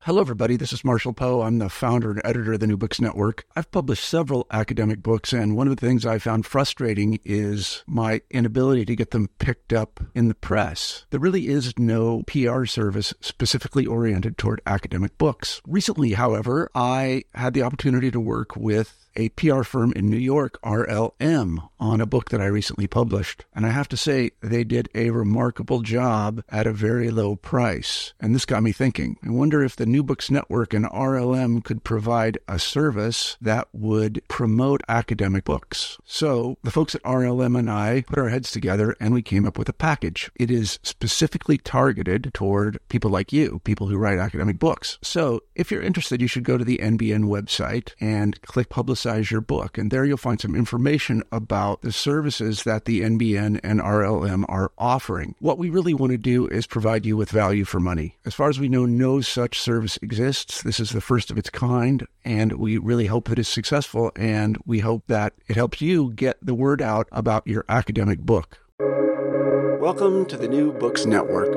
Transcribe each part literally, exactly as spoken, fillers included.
Hello, everybody. This is Marshall Poe. I'm the founder and editor of the New Books Network. I've published several academic books, and one of the things I found frustrating is my inability to get them picked up in the press. There really is no P R service specifically oriented toward academic books. Recently, however, I had the opportunity to work with a P R firm in New York, R L M, on a book that I recently published. And I have to say, they did a remarkable job at a very low price. And this got me thinking. I wonder if the New Books Network and R L M could provide a service that would promote academic books. So the folks at R L M and I put our heads together and we came up with a package. It is specifically targeted toward people like you, people who write academic books. So if you're interested, you should go to the N B N website and click Publicize your book. And there you'll find some information about the services that the N B N and R L M are offering. What we really want to do is provide you with value for money. As far as we know, no such service exists. This is the first of its kind, and we really hope that it's successful, and we hope that it helps you get the word out about your academic book. Welcome to the New Books Network.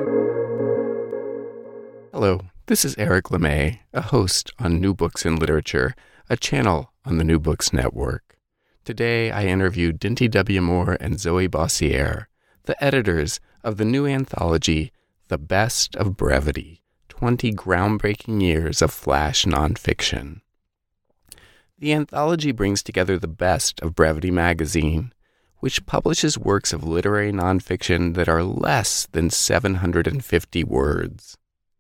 Hello, this is Eric LeMay, a host on New Books in Literature, a channel on the New Books Network. Today, I interviewed Dinty W. Moore and Zoe Bossiere, the editors of the new anthology, The Best of Brevity, twenty Groundbreaking Years of Flash Nonfiction. The anthology brings together the best of Brevity magazine, which publishes works of literary nonfiction that are less than seven hundred fifty words.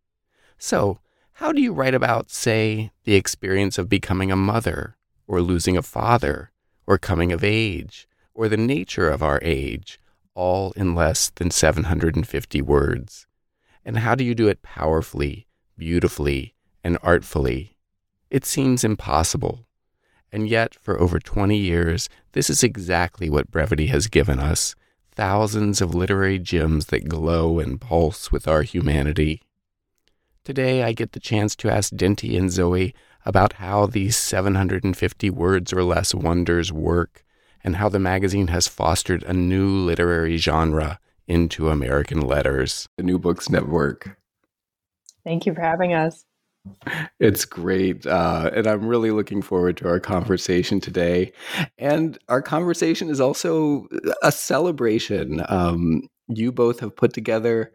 So, how do you write about, say, the experience of becoming a mother, or losing a father, or coming of age, or the nature of our age, all in less than seven hundred fifty words? And how do you do it powerfully, beautifully, and artfully? It seems impossible. And yet, for over twenty years, this is exactly what brevity has given us, thousands of literary gems that glow and pulse with our humanity. Today, I get the chance to ask Dinty and Zoe about how these seven hundred fifty words or less wonders work, and how the magazine has fostered a new literary genre into American letters. The New Books Network. Thank you for having us. It's great, uh, and I'm really looking forward to our conversation today. And our conversation is also a celebration. Um, you both have put together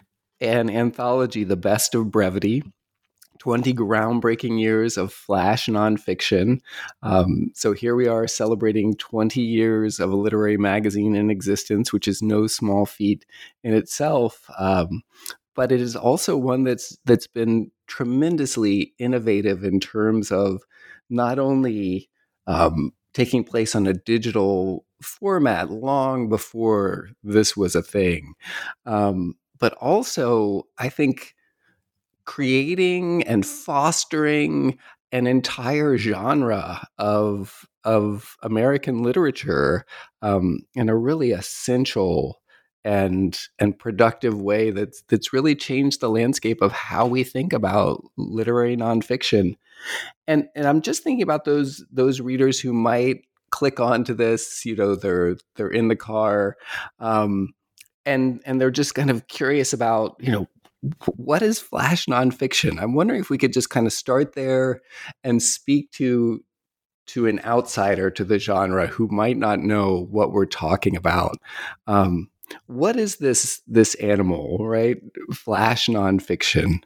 an anthology, The Best of Brevity, twenty groundbreaking years of flash nonfiction. Um, so here we are celebrating twenty years of a literary magazine in existence, which is no small feat in itself. Um, but it is also one that's that's been tremendously innovative in terms of not only um, taking place on a digital format long before this was a thing, um, but also, I think, creating and fostering an entire genre of of American literature um, in a really essential and and productive way that's that's really changed the landscape of how we think about literary nonfiction. And and I'm just thinking about those those readers who might click onto this. You know, they're they're in the car. Um, And and they're just kind of curious about, you know, what is flash nonfiction? I'm wondering if we could just kind of start there and speak to to an outsider to the genre who might not know what we're talking about. Um, what is this this animal, right? Flash nonfiction.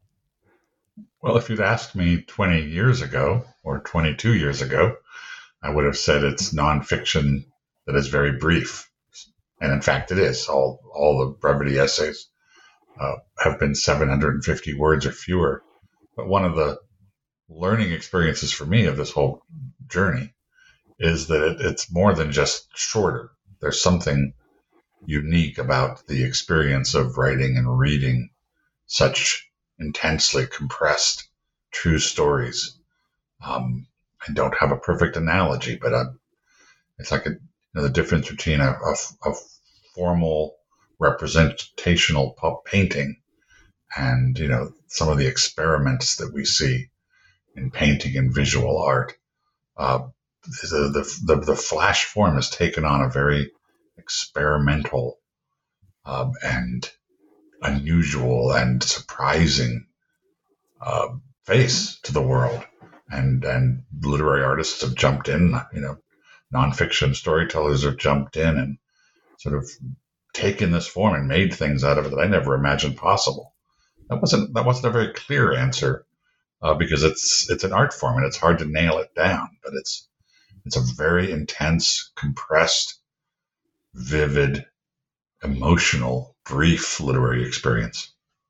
Well, if you'd asked me twenty years ago or twenty-two years ago, I would have said it's nonfiction that is very brief. And in fact, it is. All all the brevity essays uh, have been seven hundred fifty words or fewer. But one of the learning experiences for me of this whole journey is that it, it's more than just shorter. There's something unique about the experience of writing and reading such intensely compressed, true stories. Um, I don't have a perfect analogy, but I'm, it's like a You know, the difference between a, a, a formal representational painting and, you know, some of the experiments that we see in painting and visual art. Uh, the, the, the, the flash form has taken on a very experimental um, and unusual and surprising uh, face to the world. And, and literary artists have jumped in, you know, nonfiction storytellers have jumped in and sort of taken this form and made things out of it that I never imagined possible. That wasn't, that wasn't a very clear answer, uh, because it's, it's an art form and it's hard to nail it down, but it's, it's a very intense, compressed, vivid, emotional, brief literary experience.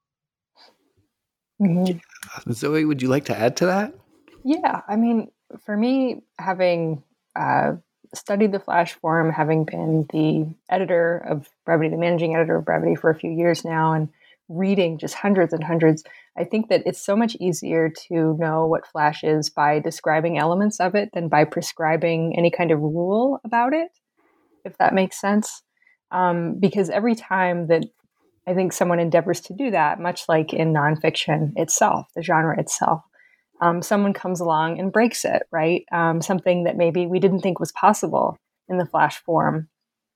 Mm-hmm. Zoe, would you like to add to that? Yeah, I mean, for me, having uh, studied the Flash form, having been the editor of Brevity, the managing editor of Brevity for a few years now, and reading just hundreds and hundreds, I think that it's so much easier to know what Flash is by describing elements of it than by prescribing any kind of rule about it, if that makes sense. Um, because every time that I think someone endeavors to do that, much like in nonfiction itself, the genre itself, um, someone comes along and breaks it, right? Um, something that maybe we didn't think was possible in the Flash form.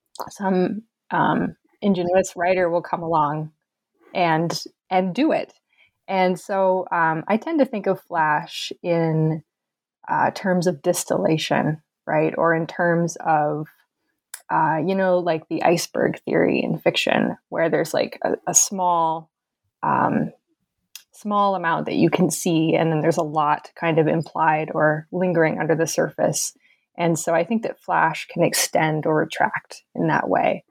Some um, ingenuous writer will come along and and do it. And so um, I tend to think of Flash in uh, terms of distillation, right? Or in terms of, uh, you know, like the iceberg theory in fiction, where there's like a, a small, um, small amount that you can see, and then there's a lot kind of implied or lingering under the surface. And so I think that Flash can extend or retract in that way.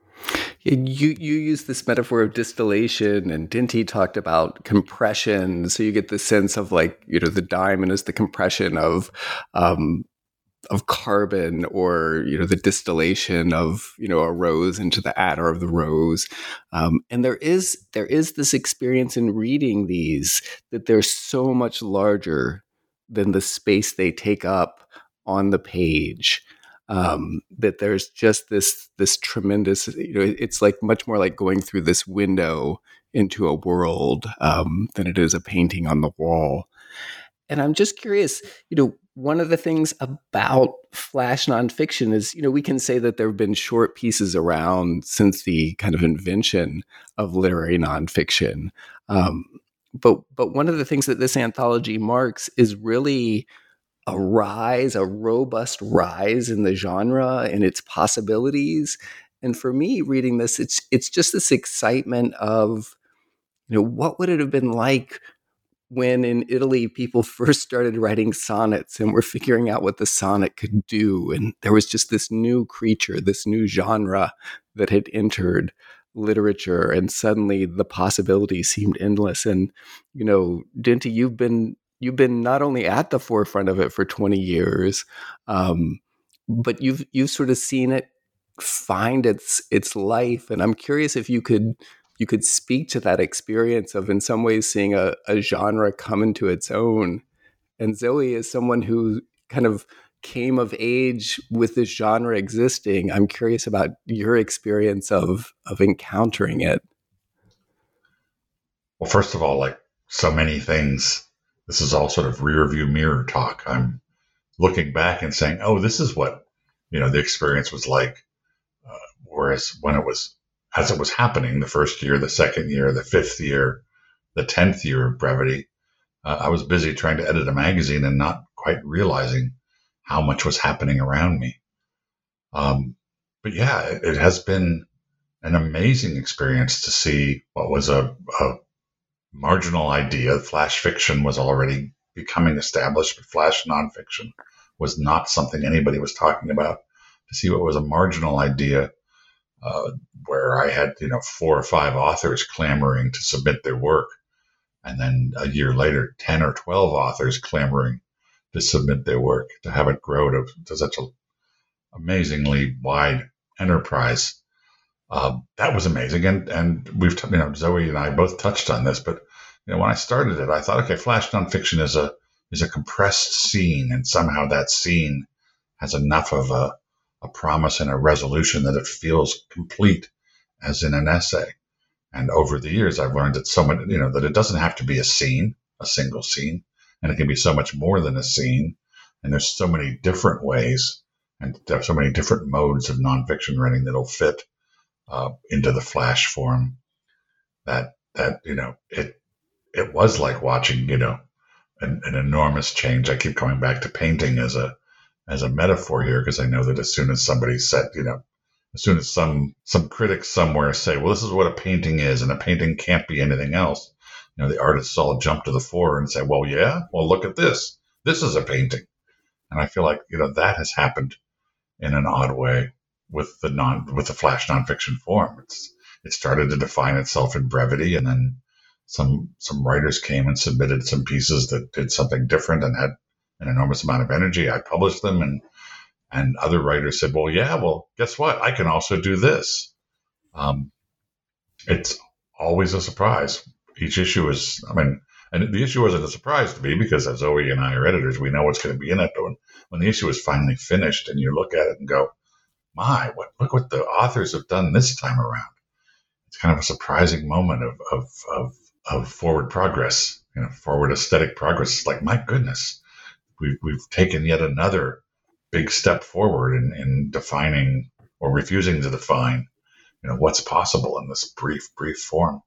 You you use this metaphor of distillation, and Dinty talked about compression. So you get the sense of, like, you know, the diamond is the compression of um, of carbon, or, you know, the distillation of, you know, a rose into the attar of the rose. Um, and there is there is this experience in reading these that they're so much larger than the space they take up on the page. Um, that there's just this this tremendous, you know, it's like much more like going through this window into a world um, than it is a painting on the wall. And I'm just curious, you know, one of the things about Flash nonfiction is, you know, we can say that there have been short pieces around since the kind of invention of literary nonfiction. Um, but but one of the things that this anthology marks is really a rise, a robust rise in the genre and its possibilities. And for me, reading this, it's it's just this excitement of, you know, what would it have been like when in Italy people first started writing sonnets and were figuring out what the sonnet could do. And there was just this new creature, this new genre that had entered literature, and suddenly the possibilities seemed endless. And, you know, Dinty, you've been You've been not only at the forefront of it for twenty years, um, but you've you've sort of seen it find its its life. And I'm curious if you could you could speak to that experience of, in some ways, seeing a, a genre come into its own. And Zoe, is someone who kind of came of age with this genre existing, I'm curious about your experience of of encountering it. Well, first of all, like so many things, this is all sort of rear view mirror talk. I'm looking back and saying, oh, this is what, you know, the experience was like. Uh, whereas when it was, as it was happening, the first year, the second year, the fifth year, the tenth year of Brevity, uh, I was busy trying to edit a magazine and not quite realizing how much was happening around me. Um, but yeah, it, it has been an amazing experience to see what was a, a marginal idea. Flash fiction was already becoming established, but Flash nonfiction was not something anybody was talking about. To see what was a marginal idea, uh, where I had, you know, four or five authors clamoring to submit their work, and then a year later, ten or twelve authors clamoring to submit their work, to have it grow to, to such an amazingly wide enterprise. Uh, that was amazing. And, and we've, t- you know, Zoe and I both touched on this, but, you know, when I started it, I thought, okay, Flash nonfiction is a, is a compressed scene. And somehow that scene has enough of a, a promise and a resolution that it feels complete as in an essay. And over the years, I've learned that so much, you know, that it doesn't have to be a scene, a single scene, and it can be so much more than a scene. And there's so many different ways, and there are so many different modes of nonfiction writing that'll fit Uh, into the Flash form, that that you know it it was like watching, you know, an, an enormous change. I keep coming back to painting as a as a metaphor here, because I know that as soon as somebody said, you know, as soon as some some critics somewhere say, well, this is what a painting is, and a painting can't be anything else, you know, the artists all jump to the fore and say, well, yeah, well, look at this. This is a painting. And I feel like, you know, that has happened in an odd way with the non with the flash nonfiction form. It's it started to define itself in brevity, and then some some writers came and submitted some pieces that did something different and had an enormous amount of energy. I published them, and and other writers said, well, yeah, well, guess what? I can also do this. Um, it's always a surprise. Each issue is, I mean, and the issue wasn't a surprise to me, because as Zoe and I are editors, we know what's going to be in it. But when, when the issue is finally finished and you look at it and go, my, what, look what the authors have done this time around. It's kind of a surprising moment of, of, of, of forward progress, you know, forward aesthetic progress. It's like, my goodness, we've, we've taken yet another big step forward in, in defining or refusing to define, you know, what's possible in this brief, brief form.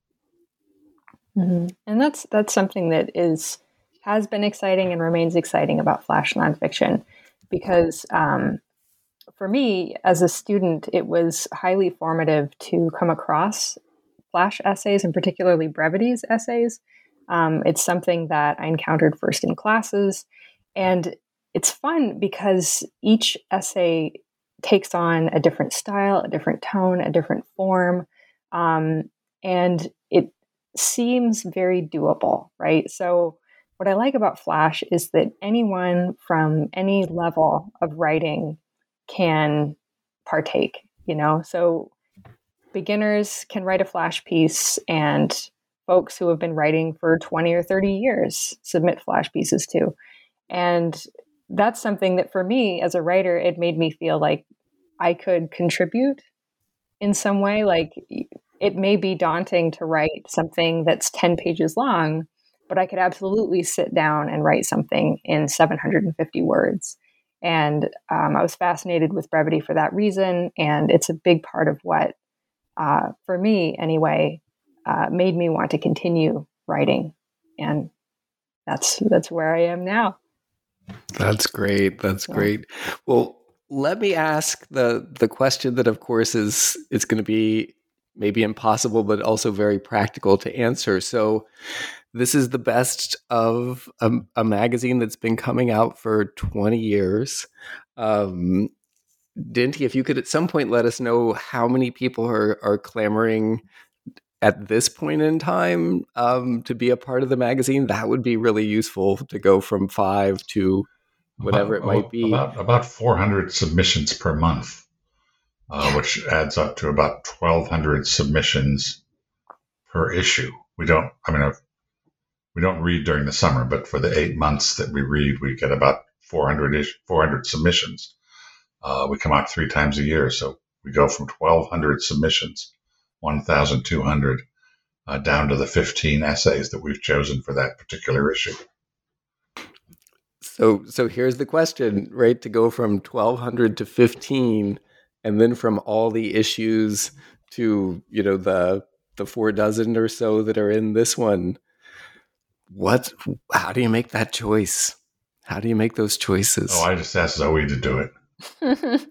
Mm-hmm. And that's that's something that is has been exciting and remains exciting about flash nonfiction, because um, for me as a student, it was highly formative to come across flash essays, and particularly brevities essays. Um, it's something that I encountered first in classes, and it's fun because each essay takes on a different style, a different tone, a different form, um, and it seems very doable, right? So what I like about Flash is that anyone from any level of writing can partake, you know? So beginners can write a Flash piece, and folks who have been writing for twenty or thirty years submit Flash pieces too. And that's something that for me as a writer, it made me feel like I could contribute in some way. Like, it may be daunting to write something that's ten pages long, but I could absolutely sit down and write something in seven hundred fifty words. And um, I was fascinated with brevity for that reason. And it's a big part of what, uh, for me anyway, uh, made me want to continue writing. And that's that's where I am now. That's great. That's yeah. great. Well, let me ask the the question that, of course, is it's going to be maybe impossible, but also very practical to answer. So this is the best of a, a magazine that's been coming out for twenty years. Um, Dinty, if you could at some point let us know how many people are, are clamoring at this point in time um, to be a part of the magazine, that would be really useful to go from five to whatever about, it might be. About, about four hundred submissions per month. Uh, which adds up to about twelve hundred submissions per issue. We don't, I mean, we don't read during the summer, but for the eight months that we read, we get about four hundred ish, four hundred submissions. Uh, we come out three times a year, so we go from twelve hundred submissions, one thousand two hundred, uh, down to the fifteen essays that we've chosen for that particular issue. So, so here's the question, right? To go from twelve hundred to fifteen. And then from all the issues to, you know, the the four dozen or so that are in this one, what? How do you make that choice? How do you make those choices? Oh, I just asked Zoe to do it.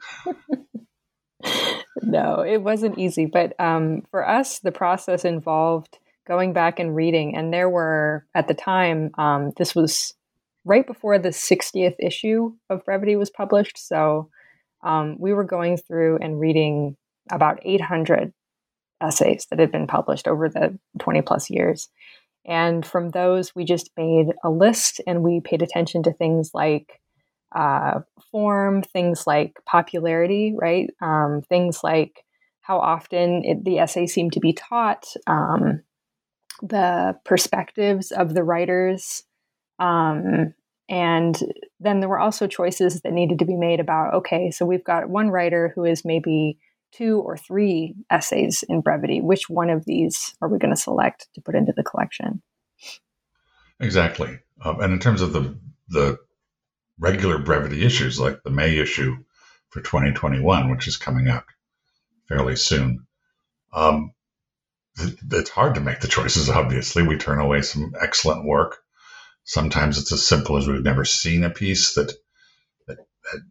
No, it wasn't easy. But um, for us, the process involved going back and reading. And there were, at the time, um, this was right before the sixtieth issue of Brevity was published. So Um, we were going through and reading about eight hundred essays that had been published over the twenty plus years. And from those, we just made a list, and we paid attention to things like uh, form, things like popularity, right? Um, things like how often it, the essay seemed to be taught, um, the perspectives of the writers, um, and then there were also choices that needed to be made about, okay, so we've got one writer who is maybe two or three essays in brevity. Which one of these are we going to select to put into the collection? Exactly. Um, and in terms of the the regular brevity issues, like the May issue for twenty twenty-one, which is coming up fairly soon, um, th- it's hard to make the choices, obviously. We turn away some excellent work. Sometimes it's as simple as we've never seen a piece that that, that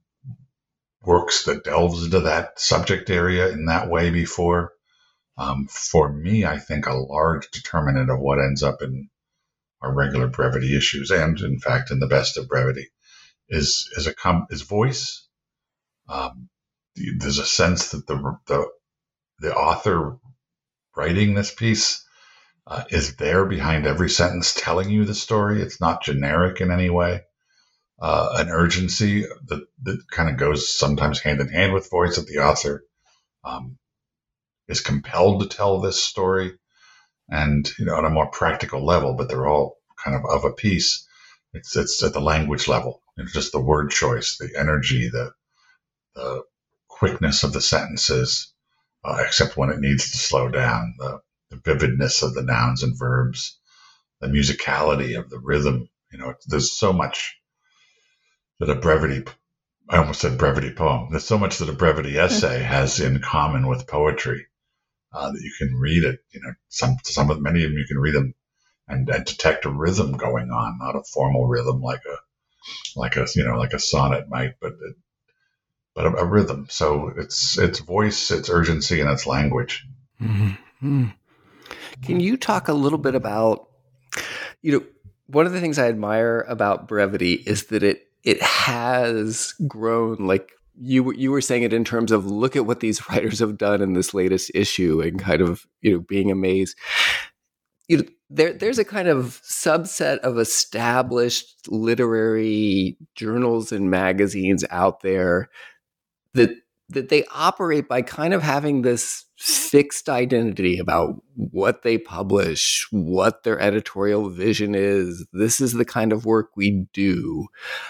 works, that delves into that subject area in that way before. Um, for me, I think a large determinant of what ends up in our regular brevity issues, and in fact in the best of brevity, is is a com- is voice. Um, there's a sense that the the the author writing this piece uh, is there behind every sentence, telling you the story. It's not generic in any way. Uh, an urgency that, that kind of goes sometimes hand in hand with voice, that the author um, is compelled to tell this story, and you know, on a more practical level. But they're all kind of of a piece. It's it's at the language level. It's just the word choice, the energy, the the quickness of the sentences, uh, except when it needs to slow down, the, the vividness of the nouns and verbs, the musicality of the rhythm. You know, there's so much that a brevity, I almost said brevity poem. There's so much that a brevity essay has in common with poetry uh, that you can read it. You know, some some of many of them you can read them and, and detect a rhythm going on, not a formal rhythm like a like a you know like a sonnet might, but it, but a, a rhythm. So it's it's voice, it's urgency, and it's language. Mm-hmm. Can you talk a little bit about, you know, one of the things I admire about brevity is that it it has grown, like you you were saying it in terms of look at what these writers have done in this latest issue and kind of, you know, being amazed. You know, there there's a kind of subset of established literary journals and magazines out there that that they operate by kind of having this fixed identity about what they publish, what their editorial vision is. This is the kind of work we do.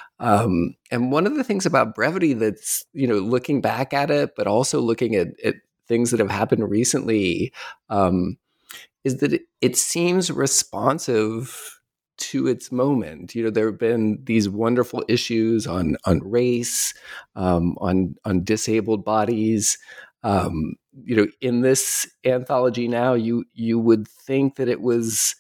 Um, and one of the things about brevity that's, you know, looking back at it, but also looking at, at things that have happened recently, um, is that it, it seems responsive to its moment. You know, there have been these wonderful issues on on race, um, on on disabled bodies. Um, you know, in this anthology now, you you would think that it was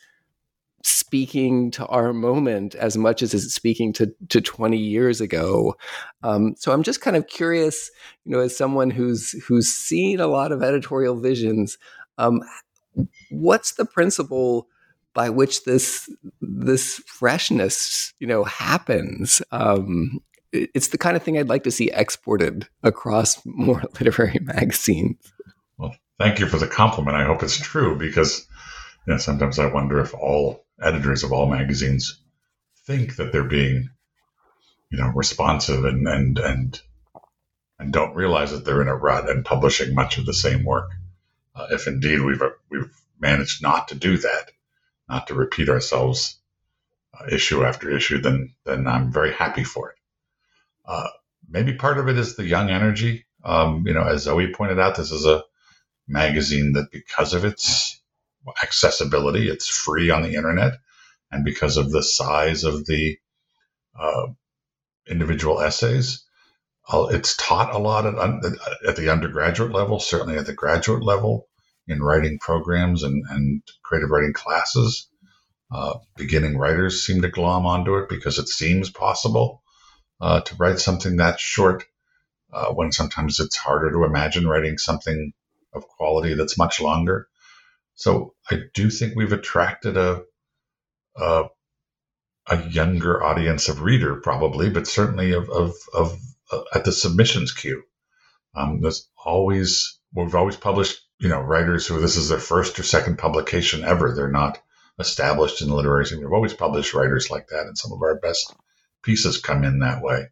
speaking to our moment as much as it's speaking to to twenty years ago. Um, so I'm just kind of curious, you know, as someone who's who's seen a lot of editorial visions, um, what's the principle by which this this freshness, you know, happens? Um, it's the kind of thing I'd like to see exported across more literary magazines. Well, thank you for the compliment. I hope it's true, because you know, sometimes I wonder if all editors of all magazines think that they're being, you know, responsive and and and and don't realize that they're in a rut and publishing much of the same work. Uh, if indeed we've we've managed not to do that, not to repeat ourselves uh, issue after issue, then then I'm very happy for it. Uh, maybe part of it is the young energy. Um, you know, as Zoe pointed out, this is a magazine that, because of its accessibility, it's free on the internet, and because of the size of the uh, individual essays, uh, it's taught a lot at, at the undergraduate level, certainly at the graduate level, in writing programs and, and creative writing classes. Uh, beginning writers seem to glom onto it because it seems possible uh, to write something that short, uh, when sometimes it's harder to imagine writing something of quality that's much longer. So I do think we've attracted a, a, a younger audience of reader, probably, but certainly of, of, of uh, at the submissions queue. Um, there's always, we've always published, you know, writers who this is their first or second publication ever. They're not established in the literary scene. We've always published writers like that, and some of our best pieces come in that way.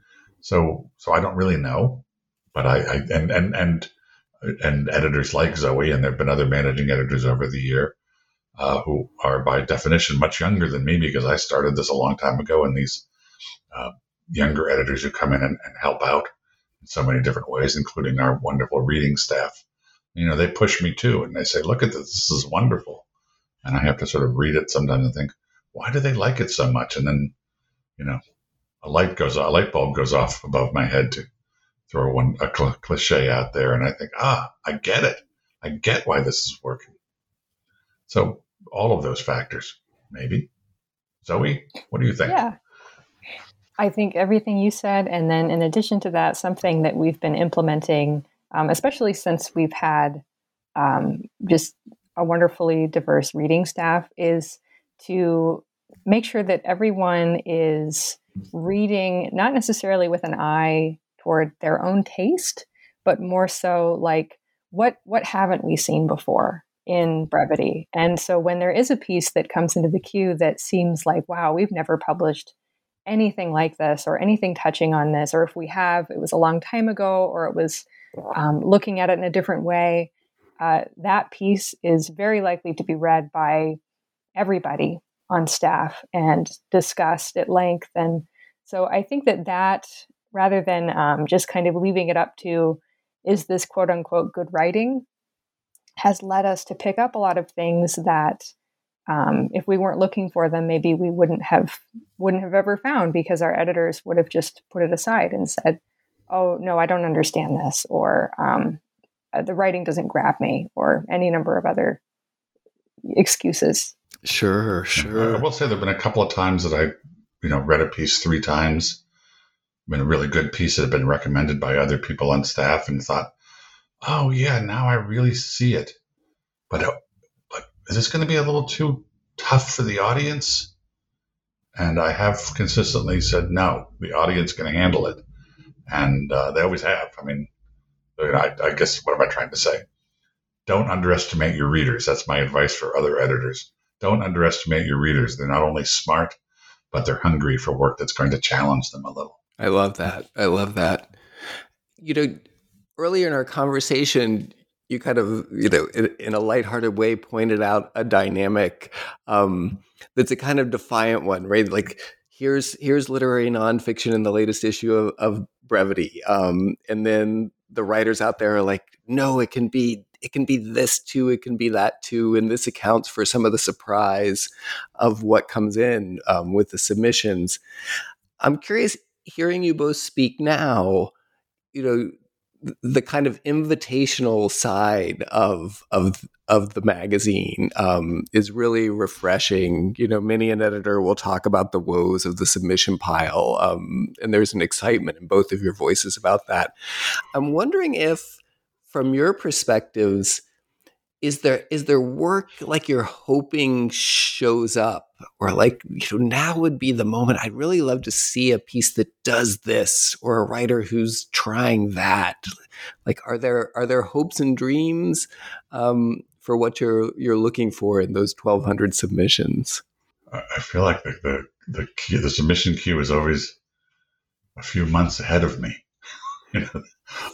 So, so I don't really know, but I, I and and and and editors like Zoe, and there have been other managing editors over the year uh, who are by definition much younger than me, because I started this a long time ago, and these uh, younger editors who come in and, and help out in so many different ways, including our wonderful reading staff. You know, they push me too, and they say, look at this, this is wonderful. And I have to sort of read it sometimes and think, why do they like it so much? And then, you know, a light goes a light bulb goes off above my head to throw one a cl- cliche out there, and I think, ah, I get it. I get why this is working. So all of those factors, maybe. Zoe, what do you think? Yeah. I think everything you said, and then in addition to that, something that we've been implementing, um, especially since we've had um, just a wonderfully diverse reading staff, is to make sure that everyone is reading not necessarily with an eye toward their own taste, but more so like what what haven't we seen before in brevity. And so when there is a piece that comes into the queue that seems like, wow, we've never published anything like this or anything touching on this, or if we have, it was a long time ago, or it was um, looking at it in a different way, uh, that piece is very likely to be read by everybody on staff and discussed at length. And so I think that that, rather than um, just kind of leaving it up to, is this quote unquote good writing, has led us to pick up a lot of things that Um, if we weren't looking for them, maybe we wouldn't have wouldn't have ever found, because our editors would have just put it aside and said, "Oh no, I don't understand this," or um, "the writing doesn't grab me," or any number of other excuses. Sure, sure. I will say there've been a couple of times that I, you know, read a piece three times, been a really good piece that had been recommended by other people on staff, and thought, "Oh yeah, now I really see it," but. Uh, Is this going to be a little too tough for the audience? And I have consistently said, no, the audience can handle it. And uh, they always have. I mean, I, I guess, what am I trying to say? Don't underestimate your readers. That's my advice for other editors. Don't underestimate your readers. They're not only smart, but they're hungry for work that's going to challenge them a little. I love that. I love that. You know, earlier in our conversation, you kind of, you know, in, in a lighthearted way, pointed out a dynamic um, that's a kind of defiant one, right? Like, here's here's literary nonfiction in the latest issue of, of Brevity, um, and then the writers out there are like, no, it can be it can be this too, it can be that too, and this accounts for some of the surprise of what comes in um, with the submissions. I'm curious, hearing you both speak now, you know, the kind of invitational side of of of the magazine um, is really refreshing. You know, many an editor will talk about the woes of the submission pile, um, and there's an excitement in both of your voices about that. I'm wondering if, from your perspectives, is there is there work like you're hoping shows up, or like, you know, now would be the moment. I'd really love to see a piece that does this, or a writer who's trying that. Like, are there are there hopes and dreams um, for what you're you're looking for in those twelve hundred submissions? I feel like the the the, queue, the submission queue is always a few months ahead of me. You know,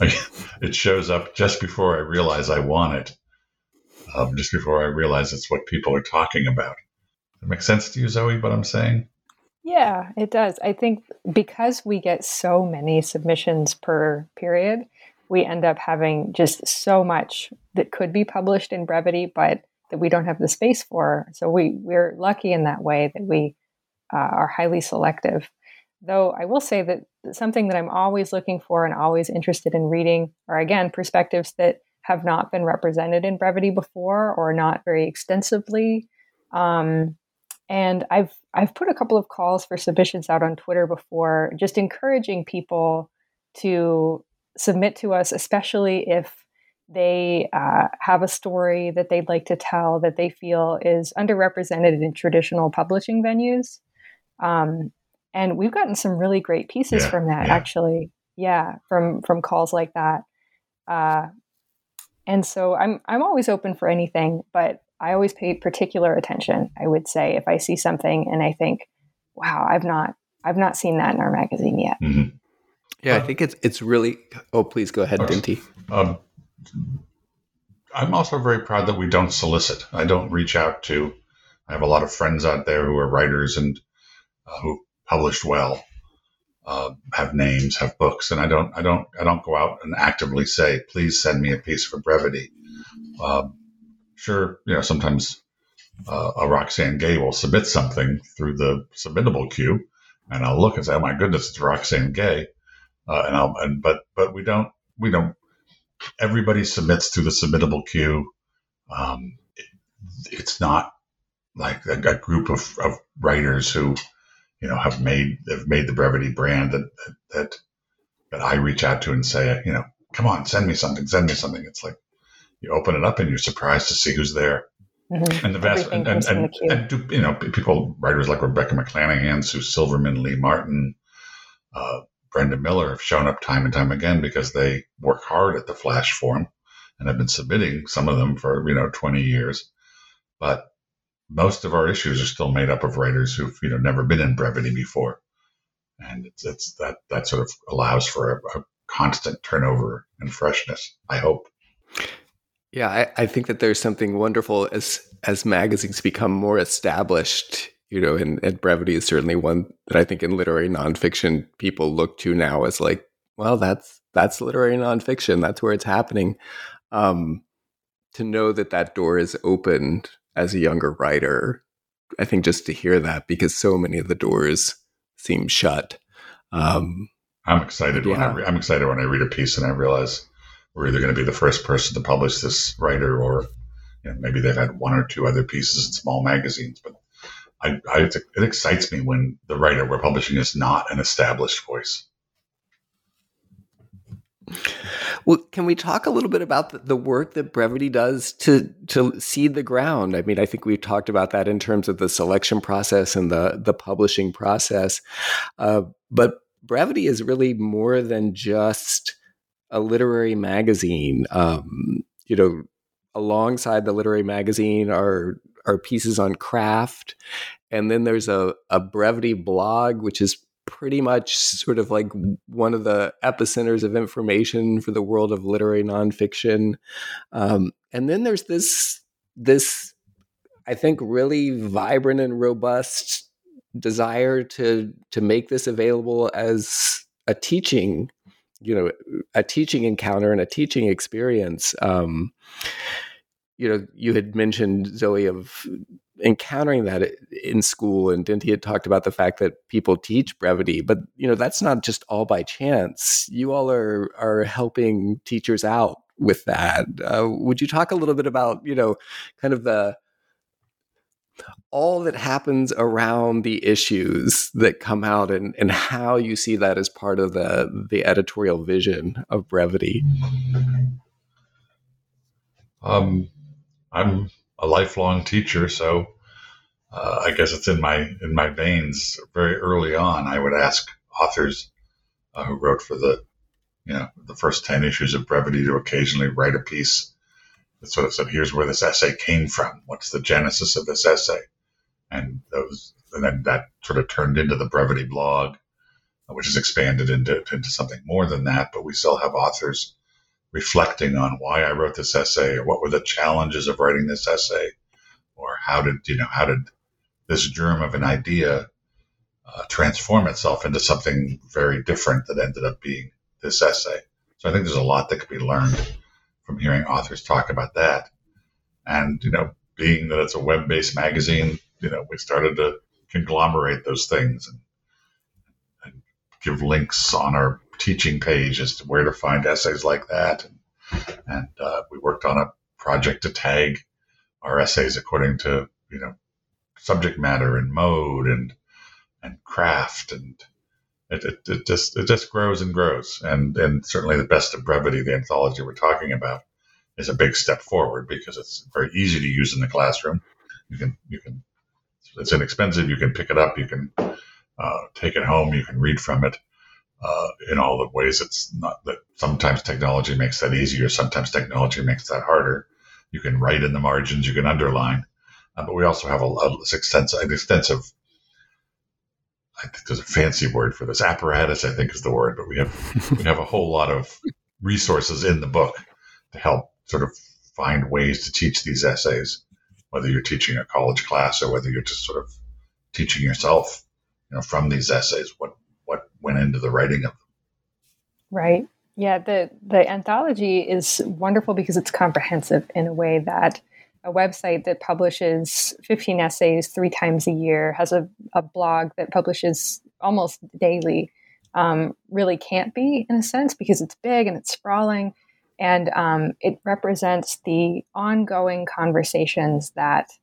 it shows up just before I realize I want it. Um, just before I realize it's what people are talking about. Does that make sense to you, Zoe, what I'm saying? Yeah, it does. I think because we get so many submissions per period, we end up having just so much that could be published in Brevity, but that we don't have the space for. So we, we're lucky in that way that we uh, are highly selective. Though I will say that something that I'm always looking for and always interested in reading are, again, perspectives that have not been represented in Brevity before, or not very extensively. Um, and I've I've put a couple of calls for submissions out on Twitter before, just encouraging people to submit to us, especially if they uh, have a story that they'd like to tell that they feel is underrepresented in traditional publishing venues. Um, and we've gotten some really great pieces yeah, from that, yeah. actually. Yeah, from from calls like that. Uh, And so I'm I'm always open for anything, but I always pay particular attention, I would say, if I see something and I think, wow, I've not I've not seen that in our magazine yet. Mm-hmm. Yeah, I think it's it's really. Oh, please go ahead, Dinty. Um, I'm also very proud that we don't solicit. I don't reach out to. I have a lot of friends out there who are writers and uh, who published well, uh, have names, have books, and I don't. I don't. I don't go out and actively say, "Please send me a piece for Brevity." Um, sure, you know, sometimes uh, a Roxane Gay will submit something through the submittable queue, and I'll look and say, "Oh my goodness, it's Roxane Gay." Uh, and I'll, and, but, but we don't, we don't, everybody submits through the submittable queue. Um, it, it's not like a, a group of, of writers who, you know, have made have made the Brevity brand that that that I reach out to and say, you know, come on, send me something, send me something. It's like you open it up and you're surprised to see who's there. Mm-hmm. And the vast and and, and, and do, you know, people, writers like Rebecca McClanahan, Sue Silverman, Lee Martin, uh, Brenda Miller have shown up time and time again because they work hard at the Flash Forum and have been submitting, some of them for, you know, twenty years. But most of our issues are still made up of writers who've, you know, never been in Brevity before. And it's, it's that, that sort of allows for a, a constant turnover and freshness, I hope. Yeah, I, I think that there's something wonderful as as magazines become more established, you know, and, and Brevity is certainly one that I think in literary nonfiction people look to now as like, well, that's that's literary nonfiction. That's where it's happening. Um, to know that that door is opened as a younger writer, I think just to hear that, because so many of the doors seem shut. Um, I'm excited yeah. when I re- I'm excited when I read a piece and I realize we're either going to be the first person to publish this writer, or you know, maybe they've had one or two other pieces in small magazines. But I, I, it excites me when the writer we're publishing is not an established voice. Well, can we talk a little bit about the, the work that Brevity does to to seed the ground? I mean, I think we've talked about that in terms of the selection process and the the publishing process. Uh, but Brevity is really more than just a literary magazine. Um, you know, alongside the literary magazine are are pieces on craft, and then there's a, a Brevity blog, which is pretty much sort of like one of the epicenters of information for the world of literary nonfiction. Um, and then there's this this I think really vibrant and robust desire to to make this available as a teaching, you know, a teaching encounter and a teaching experience. Um, you know, you had mentioned, Zoe, of encountering that in school, and Dinty had talked about the fact that people teach Brevity, but you know, that's not just all by chance. You all are are helping teachers out with that. Uh, would you talk a little bit about, you know, kind of the all that happens around the issues that come out, and, and how you see that as part of the, the editorial vision of Brevity? Um, I'm a lifelong teacher, so uh, I guess it's in my in my veins. Very early on, I would ask authors uh, who wrote for the you know the first ten issues of Brevity to occasionally write a piece that sort of said, "Here's where this essay came from. What's the genesis of this essay?" And those, and then that sort of turned into the Brevity blog, which has expanded into into something more than that. But we still have authors reflecting on why I wrote this essay, or what were the challenges of writing this essay, or how did you know how did this germ of an idea uh, transform itself into something very different that ended up being this essay. So I think there's a lot that could be learned from hearing authors talk about that. And you know, being that it's a web-based magazine, you know, we started to conglomerate those things and, and give links on our teaching page as to where to find essays like that. And, and uh, we worked on a project to tag our essays according to, you know, subject matter and mode and and craft, and it, it, it just it just grows and grows. And and certainly the Best of Brevity, the anthology we're talking about, is a big step forward because it's very easy to use in the classroom. You can you can it's inexpensive. You can pick it up. You can uh, take it home. You can read from it. Uh, in all the ways, it's not that sometimes technology makes that easier. Sometimes technology makes that harder. You can write in the margins. You can underline. Uh, but we also have a, a extensive, an extensive, I think there's a fancy word for this, apparatus, I think is the word, but we have we have a whole lot of resources in the book to help sort of find ways to teach these essays, whether you're teaching a college class or whether you're just sort of teaching yourself, you know, from these essays, what, what went into the writing of them. Right. Yeah, the, the anthology is wonderful because it's comprehensive in a way that a website that publishes fifteen essays three times a year, has a, a blog that publishes almost daily, um, really can't be, in a sense, because it's big and it's sprawling. And um, it represents the ongoing conversations that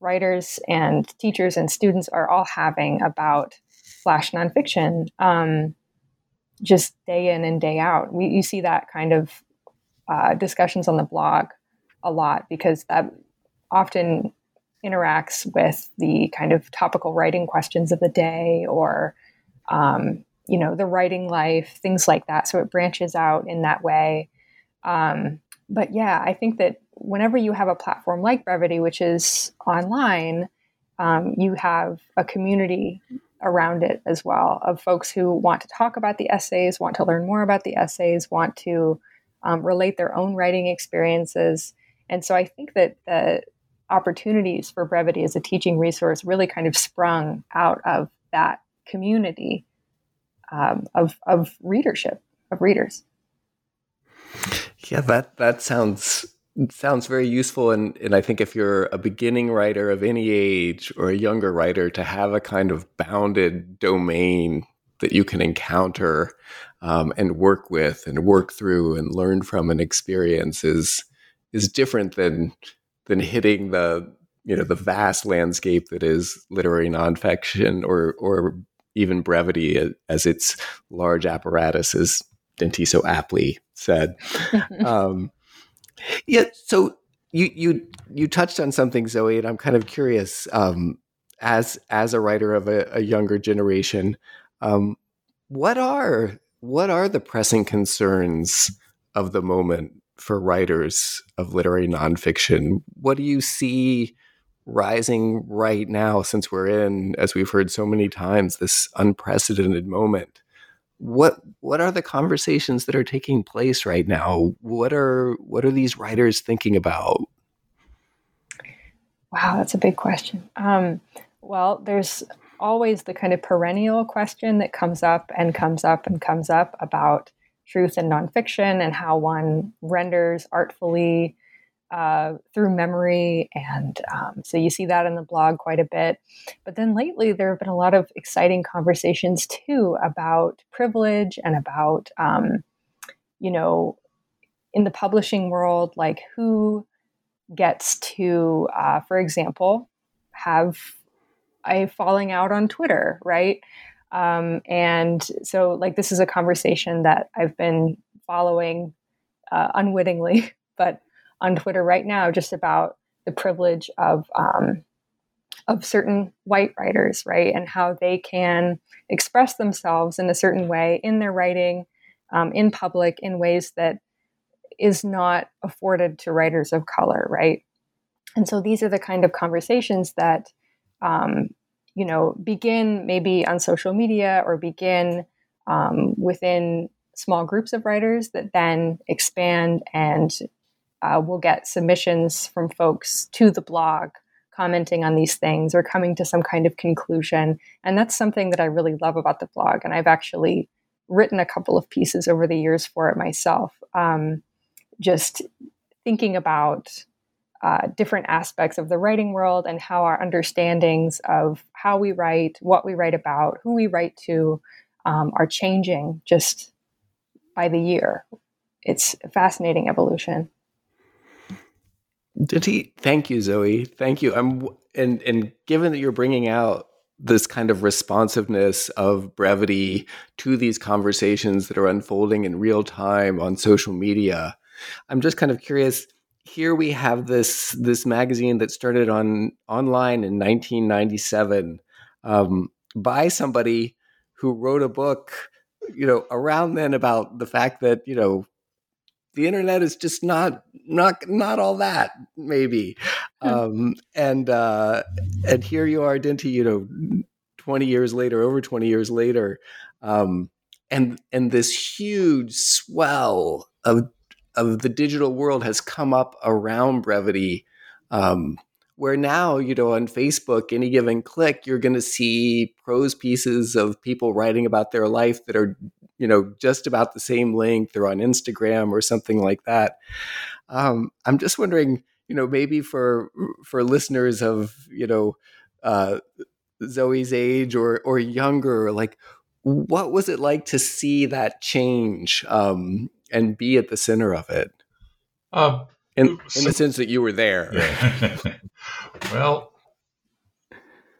writers and teachers and students are all having about Flash nonfiction, um, just day in and day out. We, you see that kind of uh, discussions on the blog a lot, because that often interacts with the kind of topical writing questions of the day, or um, you know, the writing life, things like that. So it branches out in that way. Um, but yeah, I think that whenever you have a platform like Brevity, which is online, um, you have a community around it as well, of folks who want to talk about the essays, want to learn more about the essays, want to um, relate their own writing experiences. And so I think that the opportunities for Brevity as a teaching resource really kind of sprung out of that community um, of, of readership, of readers. Yeah, that, that sounds sounds very useful. And, and I think if you're a beginning writer of any age or a younger writer, to have a kind of bounded domain that you can encounter um, and work with and work through and learn from and experience is is different than than hitting the you know the vast landscape that is literary nonfiction, or or even Brevity as its large apparatus, as Dinty so aptly said. um, yeah, so you you you touched on something, Zoe, and I'm kind of curious. Um, as as a writer of a, a younger generation, um, what are what are the pressing concerns of the moment for writers of literary nonfiction? What do you see rising right now, since we're in, as we've heard so many times, this unprecedented moment? What what are the conversations that are taking place right now? What are what are these writers thinking about? Wow, that's a big question. Um, well, there's always the kind of perennial question that comes up and comes up and comes up about truth in nonfiction and how one renders artfully uh, through memory. And um, so you see that in the blog quite a bit. But then lately, there have been a lot of exciting conversations too about privilege and about, um, you know, in the publishing world, like who gets to, uh, for example, have a falling out on Twitter, right? Um, and so like, this is a conversation that I've been following uh, unwittingly, but on Twitter right now, just about the privilege of um, of certain white writers, right? And how they can express themselves in a certain way in their writing, um, in public, in ways that is not afforded to writers of color, right? And so these are the kind of conversations that, um, you know, begin maybe on social media or begin um, within small groups of writers that then expand, and uh, we'll get submissions from folks to the blog commenting on these things or coming to some kind of conclusion. And that's something that I really love about the blog. And I've actually written a couple of pieces over the years for it myself, um, just thinking about uh, different aspects of the writing world and how our understandings of how we write, what we write about, who we write to, um, are changing just by the year. It's a fascinating evolution. Dinty, thank you, Zoe. Thank you. I'm and and given that you're bringing out this kind of responsiveness of Brevity to these conversations that are unfolding in real time on social media, I'm just kind of curious. Here we have this this magazine that started on online in nineteen ninety-seven um, by somebody who wrote a book, you know, around then about the fact that, you know, the internet is just not not not all that, maybe. Um, and uh, and here you are, Dinty, you know, twenty years later, over twenty years later, um, and and this huge swell of of the digital world has come up around Brevity, um, where now, you know, on Facebook, any given click, you're going to see prose pieces of people writing about their life that are, you know, just about the same length, or on Instagram or something like that. Um, I'm just wondering, you know, maybe for for listeners of, you know, uh, Zoe's age or or younger, like, what was it like to see that change um, and be at the center of it? Uh, in, in the sense that you were there. Yeah. Well,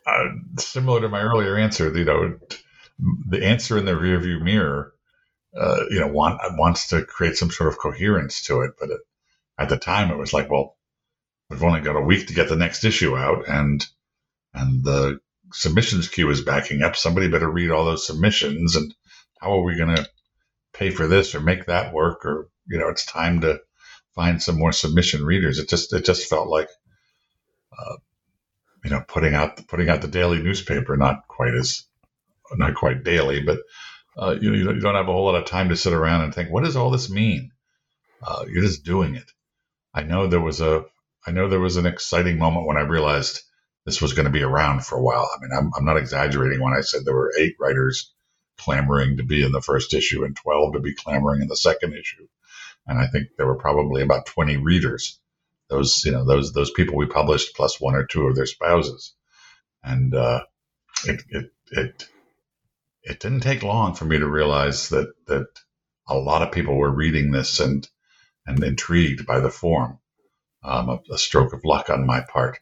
uh, similar to my earlier answer, you know, the answer in the rearview mirror, uh, you know, want, wants to create some sort of coherence to it. But it, at the time, it was like, well, we've only got a week to get the next issue out, and and the submissions queue is backing up. Somebody better read all those submissions, and how are we going to pay for this or make that work? Or, you know, it's time to find some more submission readers. It just it just felt like, uh, you know, putting out putting out the daily newspaper, not quite as not quite daily, but uh, you know, you don't have a whole lot of time to sit around and think, what does all this mean? Uh, you're just doing it. I know there was a I know there was an exciting moment when I realized this was going to be around for a while. I mean, I'm, I'm not exaggerating when I said there were eight writers clamoring to be in the first issue and twelve to be clamoring in the second issue. And I think there were probably about twenty readers. Those, you know, those those people we published plus one or two of their spouses. And uh, it it it it didn't take long for me to realize that that a lot of people were reading this and and intrigued by the form. Um, a, a stroke of luck on my part.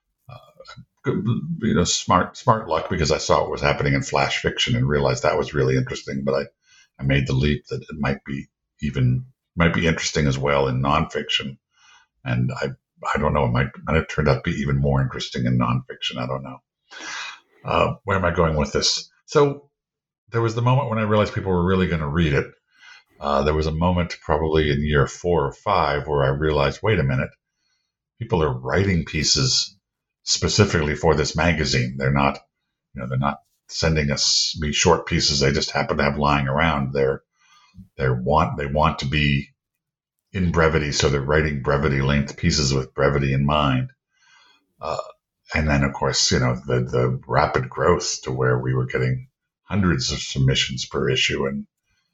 Good, you know, smart, smart luck, because I saw what was happening in flash fiction and realized that was really interesting. But I, I made the leap that it might be even might be interesting as well in nonfiction, and I, I don't know, it might, might have turned out to be even more interesting in nonfiction. I don't know. Uh, where am I going with this? So there was the moment when I realized people were really going to read it. Uh, there was a moment probably in year four or five where I realized, wait a minute, people are writing pieces specifically for this magazine. They're not, you know, they're not sending us me short pieces they just happen to have lying around. They're they want they want to be in brevity, so they're writing brevity length pieces with brevity in mind. Uh, and then, of course, you know, the the rapid growth to where we were getting hundreds of submissions per issue, and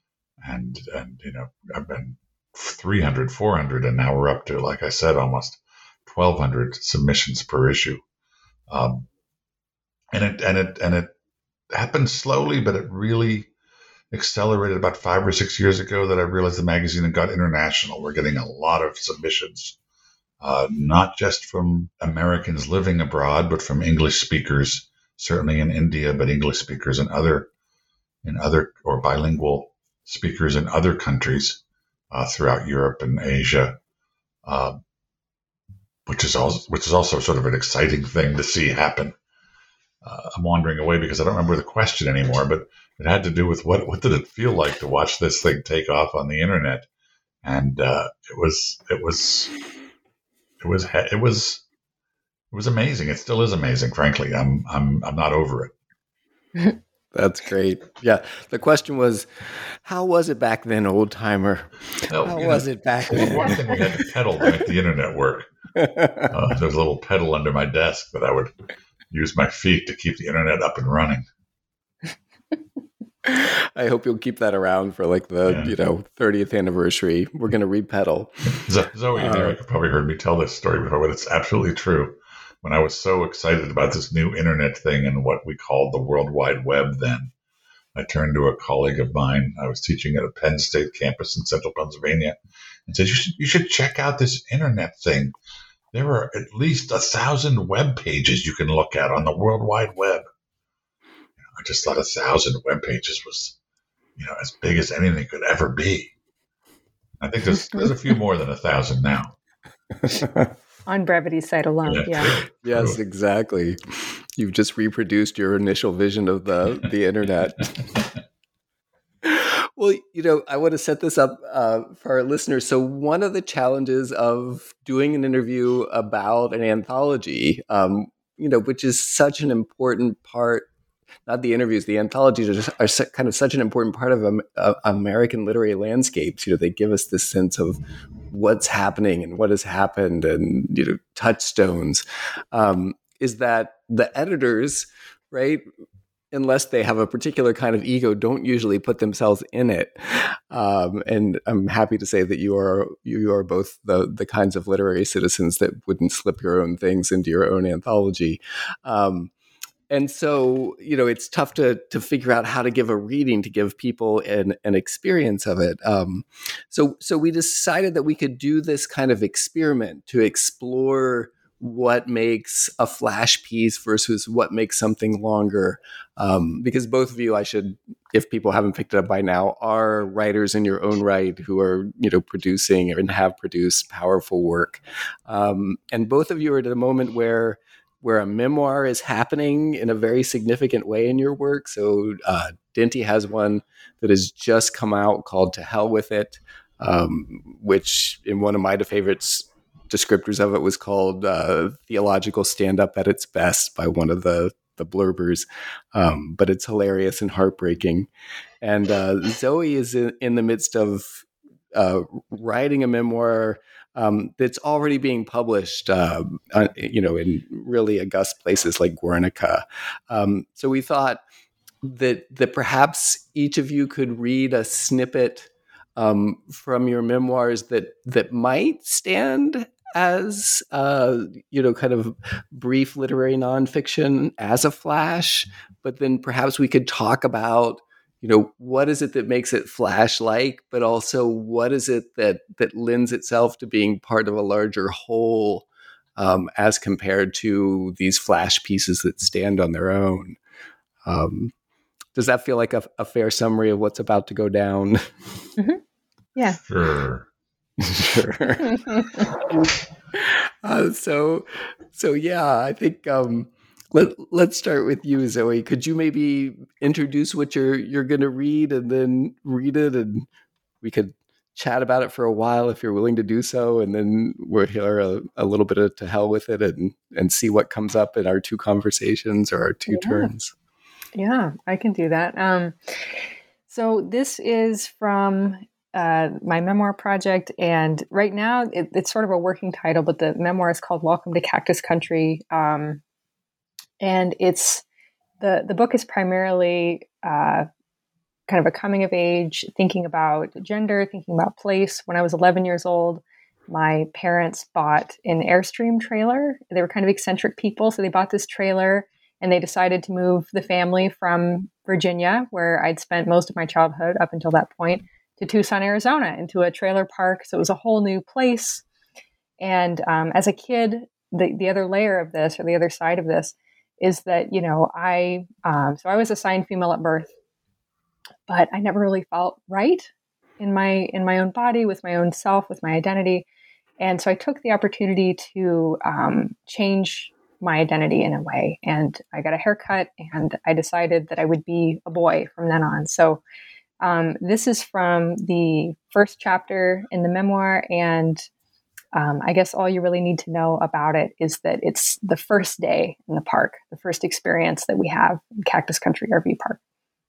and and you know, I've been three hundred, four hundred, and now we're up to, like I said, almost twelve hundred submissions per issue. Um, and it and it and it happened slowly, but it really accelerated about five or six years ago that I realized the magazine had got international. We're getting a lot of submissions, uh, not just from Americans living abroad, but from English speakers, certainly in India, but English speakers in other in other or bilingual speakers in other countries uh, throughout Europe and Asia. Uh, which is also which is also sort of an exciting thing to see happen. Uh, I'm wandering away because I don't remember the question anymore, but it had to do with what what did it feel like to watch this thing take off on the internet, and uh, it was it was it was it was it was amazing. It still is amazing, frankly. I'm I'm I'm not over it. That's great. Yeah. The question was, how was it back then, old timer? Well, how was know, it back then? One thing we had to pedal to make the internet work. Uh, there was a little pedal under my desk that I would use my feet to keep the internet up and running. I hope you'll keep that around for like the yeah. you know thirtieth anniversary. We're going to repedal. Zoe and uh, Eric have probably heard me tell this story before, but it's absolutely true. When I was so excited about this new internet thing and what we called the World Wide Web then, I turned to a colleague of mine. I was teaching at a Penn State campus in central Pennsylvania and said, you should, you should check out this internet thing. There are at least a thousand web pages you can look at on the World Wide Web. You know, I just thought a thousand web pages was, you know, as big as anything could ever be. I think there's there's a few more than a thousand now. On Brevity's site alone, yeah. yeah. Yes, exactly. You've just reproduced your initial vision of the, the internet. Well, you know, I want to set this up uh, for our listeners. So one of the challenges of doing an interview about an anthology, um, you know, which is such an important part, not the interviews, the anthologies are, just, are kind of such an important part of um, uh, American literary landscapes. You know, they give us this sense of what's happening and what has happened and, you know, touchstones, um, is that the editors, right, unless they have a particular kind of ego, don't usually put themselves in it. Um, and I'm happy to say that you are you are both the the kinds of literary citizens that wouldn't slip your own things into your own anthology. Um, and so, you know, it's tough to to figure out how to give a reading to give people an, an experience of it. Um, so so we decided that we could do this kind of experiment to explore what makes a flash piece versus what makes something longer. Um, because both of you, I should, if people haven't picked it up by now, are writers in your own right who are, you know, producing and have produced powerful work. Um, and both of you are at a moment where where a memoir is happening in a very significant way in your work. So uh, Dinty has one that has just come out called To Hell With It, um, which in one of my favorites descriptors of it was called uh, Theological Stand-Up at its Best by one of the, the blurbers. Um, but it's hilarious and heartbreaking. And uh, Zoe is in, in the midst of uh, writing a memoir um, that's already being published, uh, uh, you know, in really august places like Guernica. Um, so we thought that that perhaps each of you could read a snippet um, from your memoirs that that might stand as uh, you know, kind of brief literary nonfiction as a flash, but then perhaps we could talk about, you know, what is it that makes it flash-like, but also what is it that that lends itself to being part of a larger whole, um, as compared to these flash pieces that stand on their own. Um, does that feel like a, a fair summary of what's about to go down? Mm-hmm. Yeah. Sure. Sure. uh, so, so yeah, I think um, let let's start with you, Zoe. Could you maybe introduce what you're you're going to read, and then read it, and we could chat about it for a while if you're willing to do so, and then we'll hear a, a little bit of To Hell With It, and and see what comes up in our two conversations or our two Yeah. turns. Yeah, I can do that. Um, so this is from uh, my memoir project, and right now it, it's sort of a working title, but the memoir is called Welcome to Cactus Country, um, and it's the the book is primarily uh, kind of a coming of age, thinking about gender, thinking about place. When I was eleven years old, my parents bought an Airstream trailer. They were kind of eccentric people, so they bought this trailer. And they decided to move the family from Virginia, where I'd spent most of my childhood up until that point, to Tucson, Arizona, into a trailer park. So it was a whole new place. And um, as a kid, the, the other layer of this, or the other side of this, is that, you know, I, um, so I was assigned female at birth, but I never really felt right in my, in my own body, with my own self, with my identity. And so I took the opportunity to um, change my identity in a way. And I got a haircut, and I decided that I would be a boy from then on. So um, this is from the first chapter in the memoir. And um, I guess all you really need to know about it is that it's the first day in the park, the first experience that we have in Cactus Country R V Park.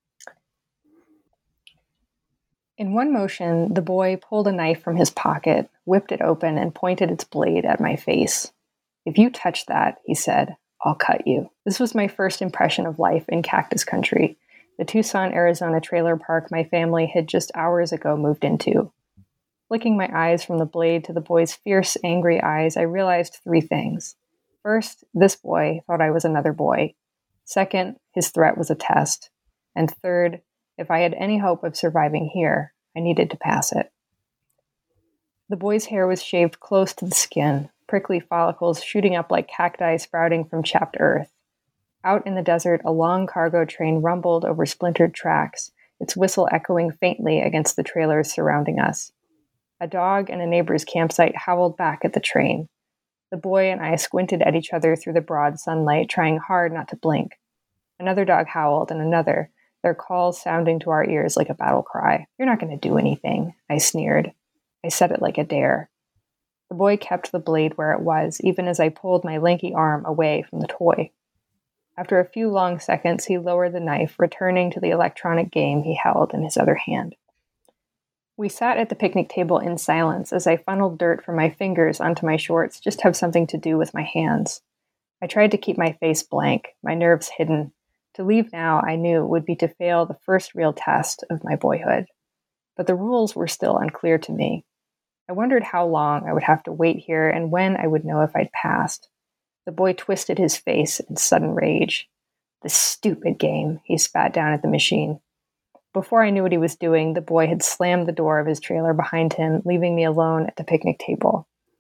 In one motion, the boy pulled a knife from his pocket, whipped it open, and pointed its blade at my face. "If you touch that," he said, "I'll cut you." This was my first impression of life in Cactus Country, the Tucson, Arizona trailer park my family had just hours ago moved into. Flicking my eyes from the blade to the boy's fierce, angry eyes, I realized three things. First, this boy thought I was another boy. Second, his threat was a test. And third, if I had any hope of surviving here, I needed to pass it. The boy's hair was shaved close to the skin, prickly follicles shooting up like cacti sprouting from chapped earth. Out in the desert, a long cargo train rumbled over splintered tracks, its whistle echoing faintly against the trailers surrounding us. A dog in a neighbor's campsite howled back at the train. The boy and I squinted at each other through the broad sunlight, trying hard not to blink. Another dog howled, and another, their calls sounding to our ears like a battle cry. "You're not going to do anything," I sneered. I said it like a dare. The boy kept the blade where it was, even as I pulled my lanky arm away from the toy. After a few long seconds, he lowered the knife, returning to the electronic game he held in his other hand. We sat at the picnic table in silence as I funneled dirt from my fingers onto my shorts just to have something to do with my hands. I tried to keep my face blank, my nerves hidden. To leave now, I knew, would be to fail the first real test of my boyhood. But the rules were still unclear to me. I wondered how long I would have to wait here and when I would know if I'd passed. The boy twisted his face in sudden rage. "This stupid game," he spat down at the machine. Before I knew what he was doing, the boy had slammed the door of his trailer behind him, leaving me alone at the picnic table.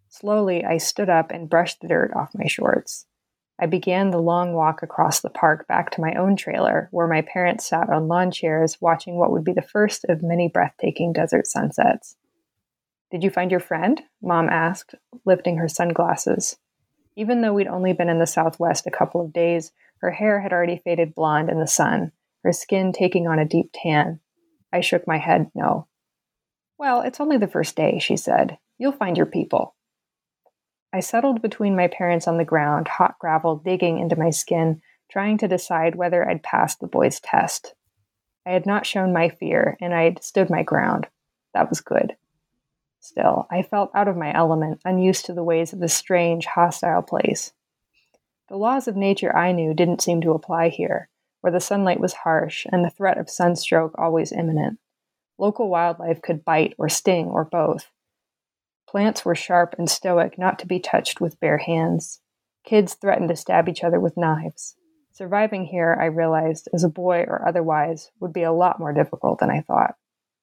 Slowly, I stood up and brushed the dirt off my shorts. I began the long walk across the park back to my own trailer, where my parents sat on lawn chairs watching what would be the first of many breathtaking desert sunsets. "Did you find your friend?" Mom asked, lifting her sunglasses. Even though we'd only been in the Southwest a couple of days, her hair had already faded blonde in the sun, her skin taking on a deep tan. I shook my head no. "Well, it's only the first day," she said. "You'll find your people." I settled between my parents on the ground, hot gravel digging into my skin, trying to decide whether I'd passed the boys' test. I had not shown my fear, and I'd stood my ground. That was good. Still, I felt out of my element, unused to the ways of this strange, hostile place. The laws of nature I knew didn't seem to apply here, where the sunlight was harsh and the threat of sunstroke always imminent. Local wildlife could bite or sting or both. Plants were sharp and stoic, not to be touched with bare hands. Kids threatened to stab each other with knives. Surviving here, I realized, as a boy or otherwise, would be a lot more difficult than I thought.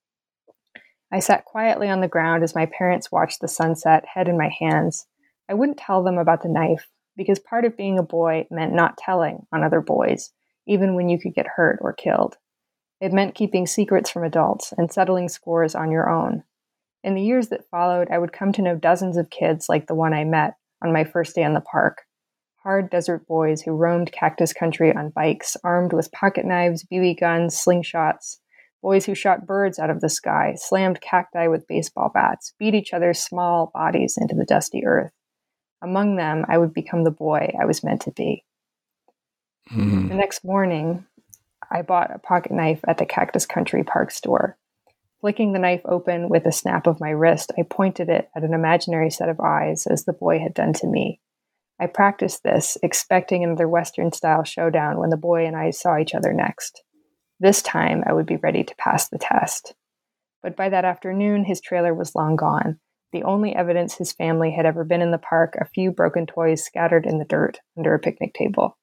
I sat quietly on the ground as my parents watched the sunset, head in my hands. I wouldn't tell them about the knife, because part of being a boy meant not telling on other boys, even when you could get hurt or killed. It meant keeping secrets from adults and settling scores on your own. In the years that followed, I would come to know dozens of kids like the one I met on my first day in the park. Hard desert boys who roamed cactus country on bikes, armed with pocket knives, B B guns, slingshots. Boys who shot birds out of the sky, slammed cacti with baseball bats, beat each other's small bodies into the dusty earth. Among them, I would become the boy I was meant to be. Mm. The next morning, I bought a pocket knife at the Cactus Country Park store. Flicking the knife open with a snap of my wrist, I pointed it at an imaginary set of eyes, as the boy had done to me. I practiced this, expecting another Western-style showdown when the boy and I saw each other next. This time, I would be ready to pass the test. But by that afternoon, his trailer was long gone. The only evidence his family had ever been in the park, a few broken toys scattered in the dirt under a picnic table.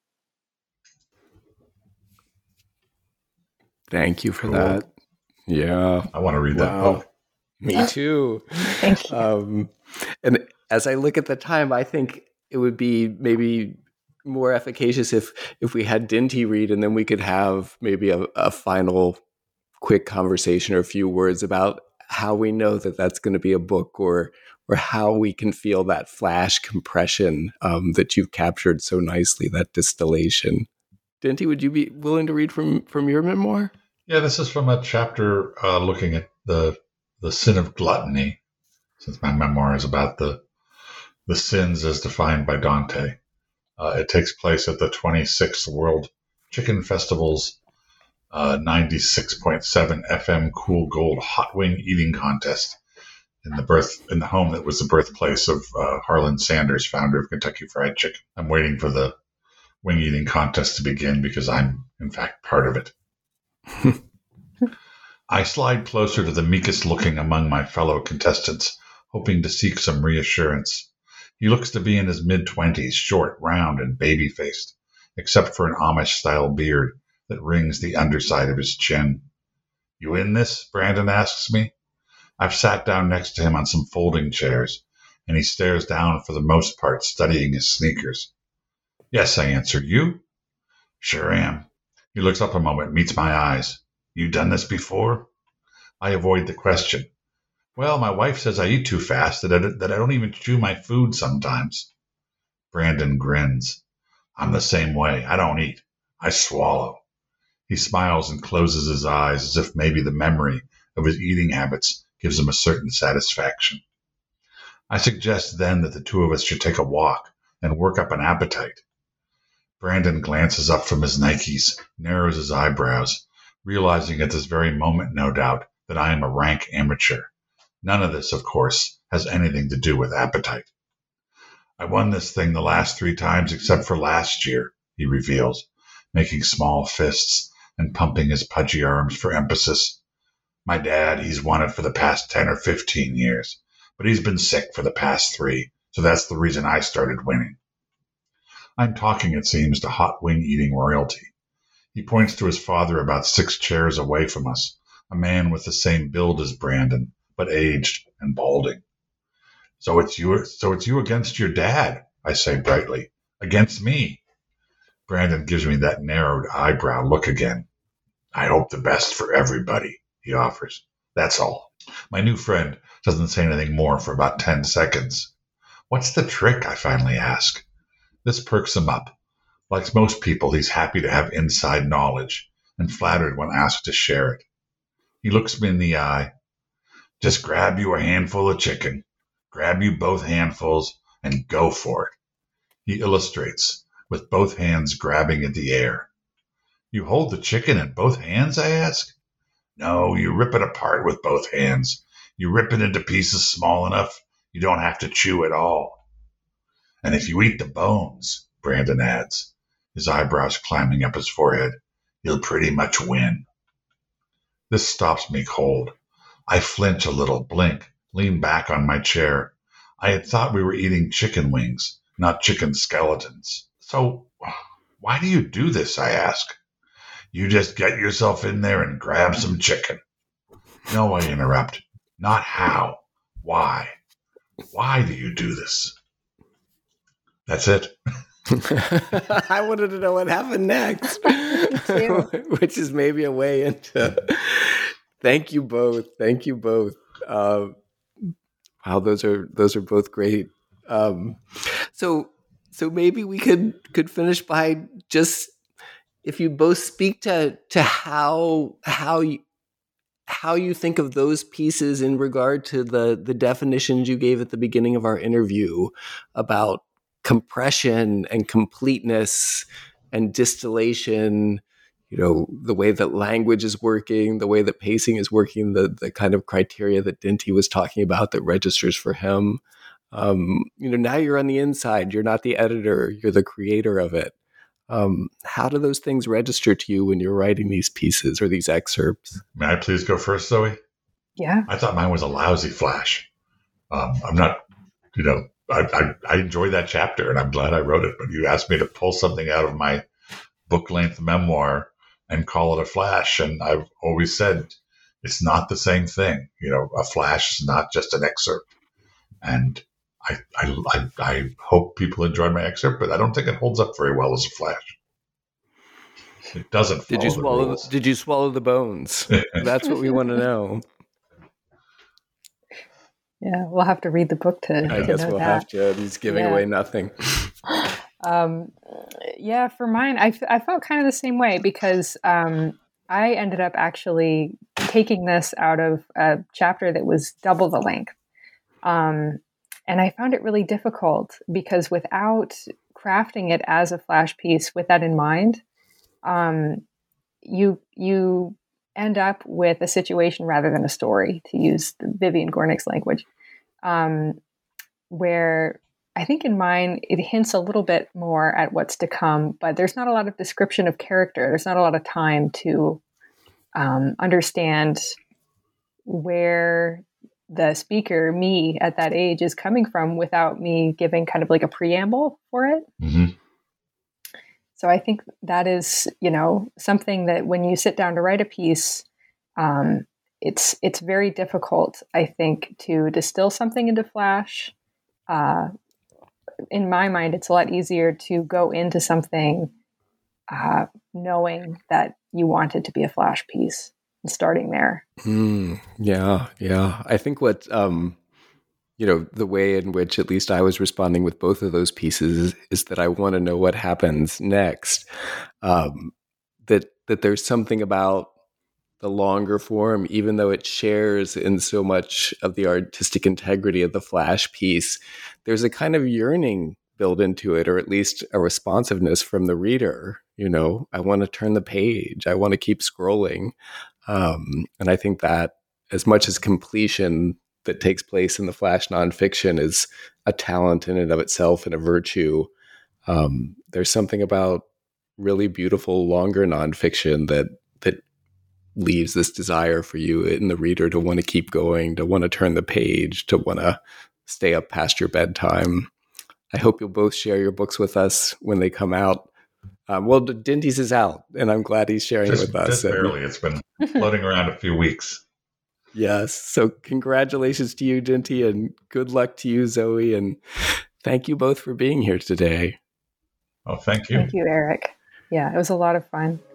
Thank you for Cool. that. Yeah. I want to read Wow. that book. Me too. Thank you. Um, and as I look at the time, I think it would be maybe more efficacious if if we had Dinty read, and then we could have maybe a, a final quick conversation or a few words about how we know that that's going to be a book, or or how we can feel that flash compression um, that you've captured so nicely, that distillation. Dinty, would you be willing to read from, from your memoir? Yeah, this is from a chapter uh, looking at the the sin of gluttony, since my memoir is about the the sins as defined by Dante. Uh, it takes place at the twenty-sixth World Chicken Festival's uh, ninety-six point seven F M Cool Gold Hot Wing Eating Contest in the birth in the home that was the birthplace of uh, Harlan Sanders, founder of Kentucky Fried Chicken. I'm waiting for the wing eating contest to begin because I'm, in fact, part of it. I slide closer to the meekest looking among my fellow contestants, hoping to seek some reassurance. He looks to be in his mid-twenties, short, round, and baby-faced, except for an Amish-style beard that rings the underside of his chin. "You in this?" Brandon asks me. I've sat down next to him on some folding chairs, and he stares down for the most part, studying his sneakers. "Yes," I answer. "You?" "Sure am." He looks up a moment, meets my eyes. "You done this before?" I avoid the question. "Well, my wife says I eat too fast, that I, that I don't even chew my food sometimes." Brandon grins. "I'm the same way. I don't eat. I swallow." He smiles and closes his eyes as if maybe the memory of his eating habits gives him a certain satisfaction. I suggest then that the two of us should take a walk and work up an appetite. Brandon glances up from his Nikes, narrows his eyebrows, realizing at this very moment, no doubt, that I am a rank amateur. None of this, of course, has anything to do with appetite. "I won this thing the last three times except for last year," he reveals, making small fists and pumping his pudgy arms for emphasis. "My dad, he's won it for the past ten or fifteen years, but he's been sick for the past three, so that's the reason I started winning." I'm talking, it seems, to hot wing eating royalty. He points to his father about six chairs away from us, a man with the same build as Brandon, but aged and balding. So it's you, so it's you against your dad, I say brightly. Against me. Brandon gives me that narrowed eyebrow look again. I hope the best for everybody, he offers. That's all. My new friend doesn't say anything more for about ten seconds. What's the trick, I finally ask. This perks him up. Like most people, he's happy to have inside knowledge and flattered when asked to share it. He looks me in the eye. Just grab you a handful of chicken. Grab you both handfuls and go for it. He illustrates, with both hands grabbing at the air. You hold the chicken in both hands, I ask? No, you rip it apart with both hands. You rip it into pieces small enough you don't have to chew it all. And if you eat the bones, Brandon adds, his eyebrows climbing up his forehead, you'll pretty much win. This stops me cold. I flinch a little, blink, lean back on my chair. I had thought we were eating chicken wings, not chicken skeletons. So why do you do this, I ask? You just get yourself in there and grab some chicken. No, I interrupt. Not how. Why? Why do you do this? That's it. I wanted to know what happened next, which is maybe a way into. Thank you both. Thank you both. Uh, wow, those are those are both great. Um, so, so maybe we could could finish by just if you both speak to to how how you. how you think of those pieces in regard to the, the definitions you gave at the beginning of our interview about compression and completeness and distillation, you know, the way that language is working, the way that pacing is working, the, the kind of criteria that Dinty was talking about that registers for him. Um, you know, now you're on the inside, you're not the editor, you're the creator of it. Um, how do those things register to you when you're writing these pieces or these excerpts? May I please go first, Zoe? Yeah. I thought mine was a lousy flash. Um, I'm not, you know, I, I, I enjoyed that chapter and I'm glad I wrote it, but you asked me to pull something out of my book-length memoir and call it a flash. And I've always said it's not the same thing. You know, a flash is not just an excerpt. And I, I, I, I hope people enjoyed my excerpt, but I don't think it holds up very well as a flash. It doesn't. Did you swallow? The, did you swallow the bones? That's what we want to know. Yeah, we'll have to read the book to. I to guess know we'll that. have to. He's giving yeah. away nothing. um, yeah, for mine, I, I felt kind of the same way because um, I ended up actually taking this out of a chapter that was double the length. Um, And I found it really difficult because without crafting it as a flash piece with that in mind, um, you you end up with a situation rather than a story, to use the Vivian Gornick's language, um, where I think in mine it hints a little bit more at what's to come, but there's not a lot of description of character. There's not a lot of time to um, understand where the speaker, me at that age, is coming from without me giving kind of like a preamble for it. Mm-hmm. So I think that is, you know, something that when you sit down to write a piece, um, it's it's very difficult, I think, to distill something into flash. Uh, in my mind, it's a lot easier to go into something uh, knowing that you want it to be a flash piece. Starting there. Mm, yeah, yeah. I think what, um, you know, the way in which at least I was responding with both of those pieces is, is that I want to know what happens next. Um, that that there's something about the longer form, even though it shares in so much of the artistic integrity of the flash piece, there's a kind of yearning built into it, or at least a responsiveness from the reader. You know, I want to turn the page. I want to keep scrolling. Um, and I think that as much as completion that takes place in the flash nonfiction is a talent in and of itself and a virtue, um, there's something about really beautiful, longer nonfiction that that leaves this desire for you in the reader to want to keep going, to want to turn the page, to want to stay up past your bedtime. I hope you'll both share your books with us when they come out. Um, well, Dinty's is out, and I'm glad he's sharing just, it with us. Just barely. It's been floating around a few weeks. Yes. So congratulations to you, Jinty, and good luck to you, Zoe. And thank you both for being here today. Oh, thank you. Thank you, Eric. Yeah, it was a lot of fun.